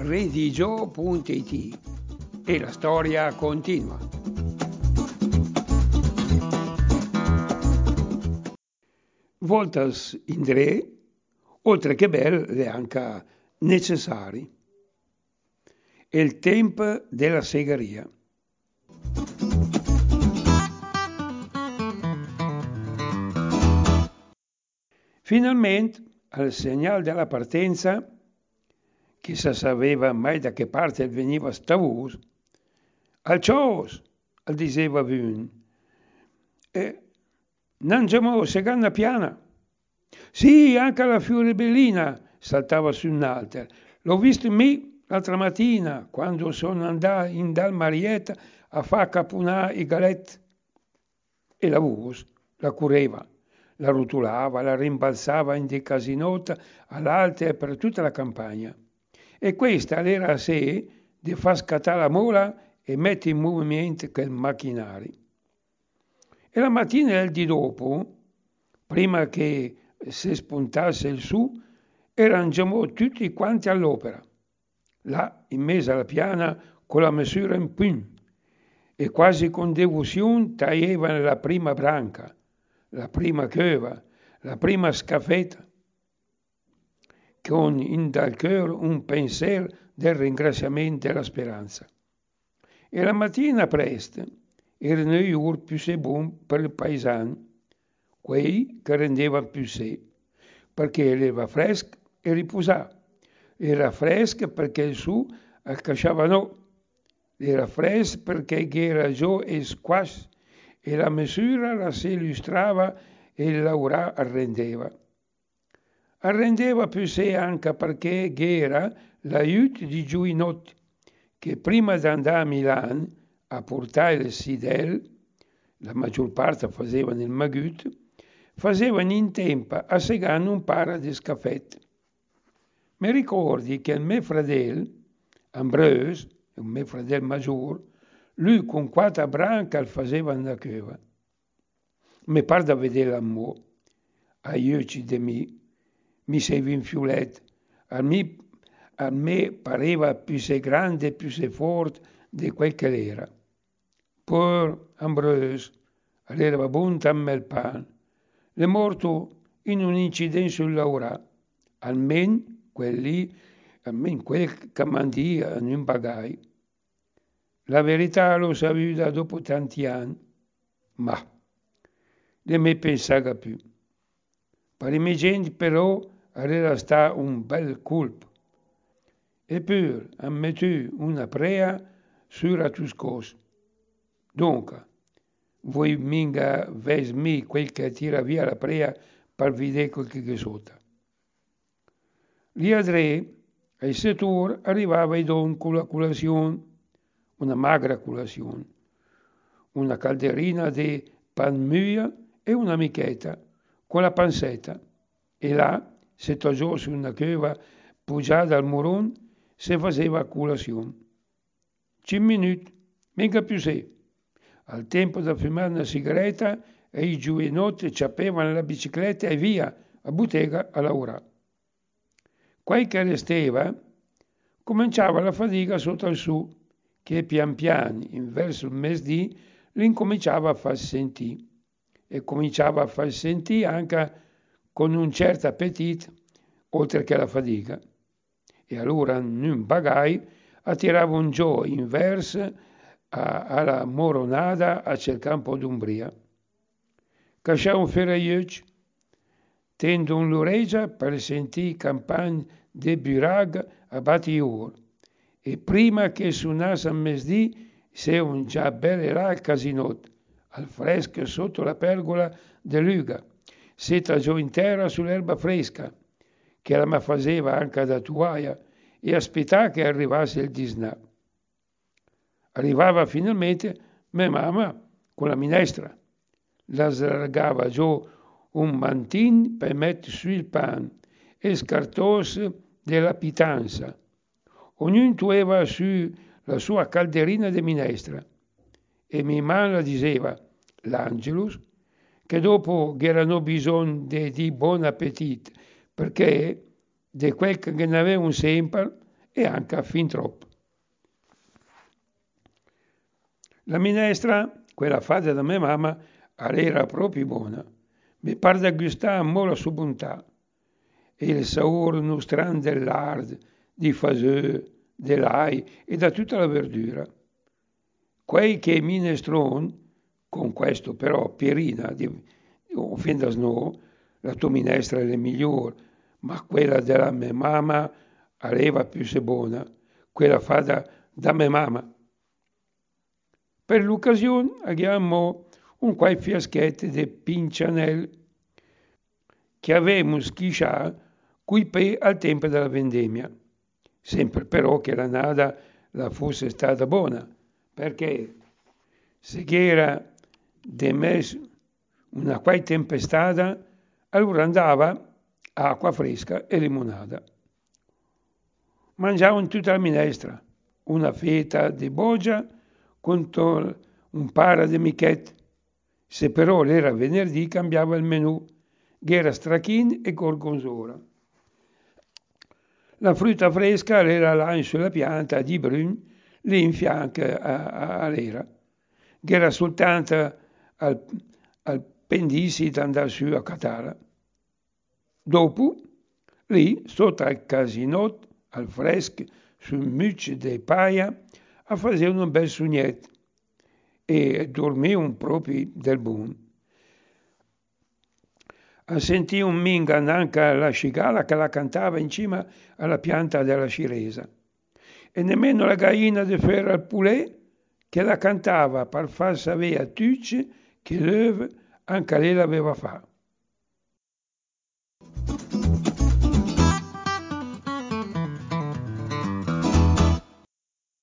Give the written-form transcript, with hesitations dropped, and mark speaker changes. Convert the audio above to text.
Speaker 1: redigio.it e la storia continua. Voltas indrè, oltre che bel, è anche necessari. È il tempo della segheria. Finalmente, al segnale della partenza, che si sapeva mai da che parte veniva stavus, al cios, al diceva un, e nangiamo seganna piana. Sì, anche la fioribellina, saltava su un alter. L'ho visto me l'altra mattina, quando sono andato in dal Marietta a far capunà i galetti. E la bus la cureva, la rotolava, la rimbalzava in dei casinot all'alter per tutta la campagna. E questa era a sé di far scattare la mola e mettere in movimento quel macchinari. E la mattina del di dopo, prima che si spuntasse il su, erano già tutti quanti all'opera, là in mezzo alla piana con la misura in pugno, e quasi con devozione taglievano la prima branca, la prima cheva, la prima scaffetta, con in dal cuore un pensiero del ringraziamento e della speranza. E la mattina presto erano gli ore più se buoni per il paesano, quei che rendevano più sé, perché era fresco e riposato. Era fresco perché il su accasciavano, era fresco perché era giù e squash, e la misura la si illustrava e l'aura arrendeva. Arrendeva più sé anche perché era l'aiuto di giù in notte, che prima di andare a Milano a portare il sidel, la maggior parte facevano il magut, facevano in tempo a segare un paio di scaffette. Mi ricordi che il mio fratello, Ambrose, il mio fratello maggiore, lui con 4 branche faceva una cova. Mi pare da vedere a mo, agli occhi di me, mi sei in fiuletto, a me pareva più sei grande, più sei forte di quel che era. Pur Ambrose, aveva buon tamme il pan, è morto in un incidente sul Laura, almeno quel che mandia in un bagai. La verità lo sapevo dopo tanti anni, ma ne me pensava più. Per i miei genti però era stato un bel colpo. Eppure ammettu una prea sura tus cos. Dunque, voi minga vesmi quel che tira via la prea per vedere quel che sotto. Lì a tre, ai settori arrivava i don con la colazione, una magra colazione, una calderina di panmuia e una michetta con la pansetta. E là, settò su una cheva poggiata al muron, si faceva colazione. 5 minuti, mica più sé. Al tempo da fumare una sigaretta e i gioinotti ciappevano la bicicletta e via, a bottega a lavorare. Quel che restava, cominciava la fatica sotto al su, che pian piano, in verso il mezdì, l'incominciava a far sentire. E cominciava a far sentire anche con un certo appetito, oltre che la fatica. E allora un bagai attirava un giò in verso alla moronada a cercare un po' d'umbria. Cacciava un ferragliuccio, tendo un l'oregia per sentire campagne de burag a battiur. E prima che suonasse a mezdì, se un già belle là al casinot, al fresco sotto la pergola dell'uga, seta giù in terra sull'erba fresca, che la ma faceva anche da tuaia, e aspettava che arrivasse il disnà. Arrivava finalmente mia mamma con la minestra. La slargava giù un mantin per mettere su il pan e scartosse della pitanza. Ognuno tueva su la sua calderina di minestra. E mia mamma diceva, l'Angelus, che dopo che erano bisogno di buon appetito, perché di quel che ne avevano sempre e anche fin troppo. La minestra, quella fatta da mia mamma, era proprio buona. Mi pare da gustare molto la sua bontà. E il sapore nostrano dell'ard, di fasù, dell'ai e da tutta la verdura. Quei che minestrone, con questo però Pierina, o fin da snow, la tua minestra è la migliore, ma quella della mia mamma aveva più se buona, quella fatta da mia mamma. Per l'occasione abbiamo un quai fiaschetti di Pincianel che avevamo schisciato qui al tempo della vendemmia, sempre però che la nada la fosse stata buona, perché se era demesso una quai tempestata, allora andava acqua fresca e limonata. Mangiavano tutta la minestra, una fetta di boggia con un para di michette. Se però era venerdì cambiava il menù, che era strachin e gorgonzola. La frutta fresca era là sulla pianta di brun, lì in fianco all'era, che era soltanto al pendisi da andare su a Catara. Dopo, lì, sotto al casinotto, al fresco, sul muccio dei paia, a fare un bel sognetto e dormivano proprio del buon. A sentire un minga anche la cigala che la cantava in cima alla pianta della ciresa. E nemmeno la gallina di ferro al poulet che la cantava per far sapere a tutti che l'uovo anche lei l'aveva fatto.